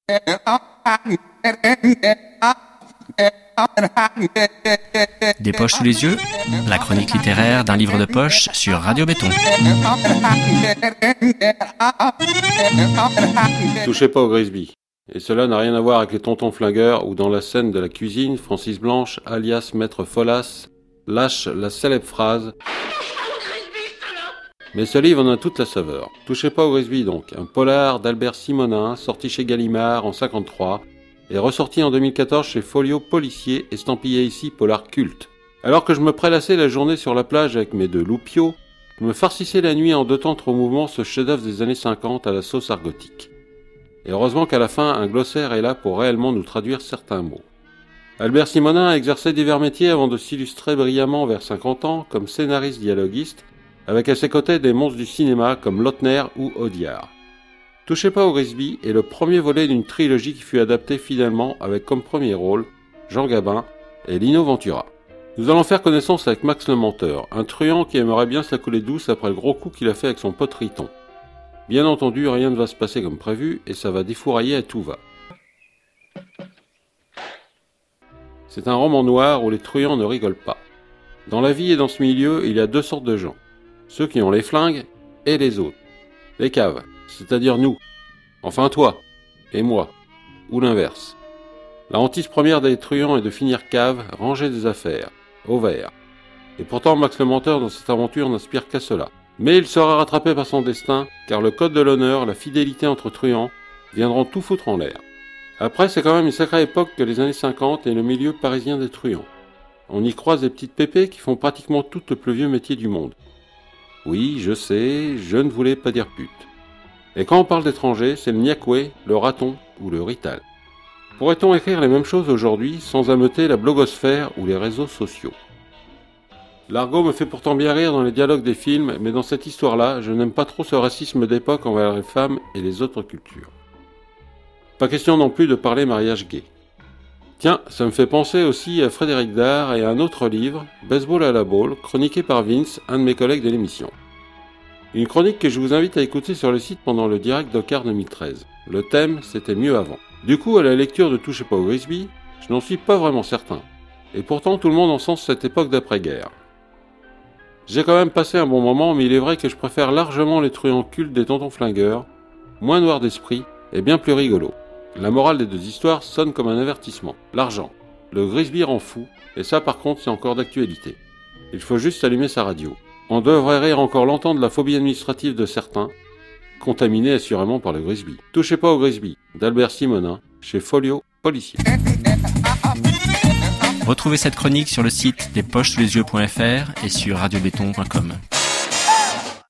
Des poches sous les yeux, la chronique littéraire d'un livre de poche sur Radio Béton. Touchez pas au Grisby. Et cela n'a rien à voir avec les tontons flingueurs où dans la scène de la cuisine, Francis Blanche, alias Maître Folas, lâche la célèbre phrase « Mais ce livre en a toute la saveur ». Touchez pas au Grisby donc, un polar d'Albert Simonin, sorti chez Gallimard en 1953 et ressorti en 2014 chez Folio Policier, estampillé ici polar culte. Alors que je me prélassais la journée sur la plage avec mes deux loupiaux, je me farcissais la nuit en dotant trop mouvement ce chef-d'œuvre des années 50 à la sauce argotique. Et heureusement qu'à la fin, un glossaire est là pour réellement nous traduire certains mots. Albert Simonin a exercé divers métiers avant de s'illustrer brillamment vers 50 ans comme scénariste dialoguiste, avec à ses côtés des monstres du cinéma comme Lautner ou Audiard. Touchez pas au Grisby est le premier volet d'une trilogie qui fut adaptée finalement avec comme premier rôle Jean Gabin et Lino Ventura. Nous allons faire connaissance avec Max le Menteur, un truand qui aimerait bien se la couler douce après le gros coup qu'il a fait avec son pote Riton. Bien entendu, rien ne va se passer comme prévu et ça va défourailler à tout va. C'est un roman noir où les truands ne rigolent pas. Dans la vie et dans ce milieu, il y a deux sortes de gens. Ceux qui ont les flingues et les autres. Les caves, c'est-à-dire nous. Enfin toi, et moi. Ou l'inverse. La hantise première des truands est de finir cave, ranger des affaires, au vert. Et pourtant Max le Menteur dans cette aventure n'inspire qu'à cela. Mais il sera rattrapé par son destin, car le code de l'honneur, la fidélité entre truands, viendront tout foutre en l'air. Après, c'est quand même une sacrée époque que les années 50 et le milieu parisien des truands. On y croise des petites pépées qui font pratiquement tout le plus vieux métier du monde. Oui, je sais, je ne voulais pas dire pute. Et quand on parle d'étrangers, c'est le niakoué, le raton ou le rital. Pourrait-on écrire les mêmes choses aujourd'hui sans ameuter la blogosphère ou les réseaux sociaux ? L'argot me fait pourtant bien rire dans les dialogues des films, mais dans cette histoire-là, je n'aime pas trop ce racisme d'époque envers les femmes et les autres cultures. Pas question non plus de parler mariage gay. Tiens, ça me fait penser aussi à Frédéric Dard et à un autre livre, Baseball à la balle, chroniqué par Vince, un de mes collègues de l'émission. Une chronique que je vous invite à écouter sur le site pendant le direct d'Ocar 2013. Le thème, c'était mieux avant. Du coup, à la lecture de Touchez pas au Grisby, je n'en suis pas vraiment certain. Et pourtant, tout le monde encense cette époque d'après-guerre. J'ai quand même passé un bon moment, mais il est vrai que je préfère largement les truands cultes des tontons flingueurs, moins noirs d'esprit et bien plus rigolos. La morale des deux histoires sonne comme un avertissement. L'argent. Le Grisby rend fou, et ça par contre c'est encore d'actualité. Il faut juste allumer sa radio. On devrait rire encore longtemps de la phobie administrative de certains, contaminés assurément par le Grisby. Touchez pas au Grisby, d'Albert Simonin, chez Folio Policier. Retrouvez cette chronique sur le site despochesouslesyeux.fr et sur radiobéton.com.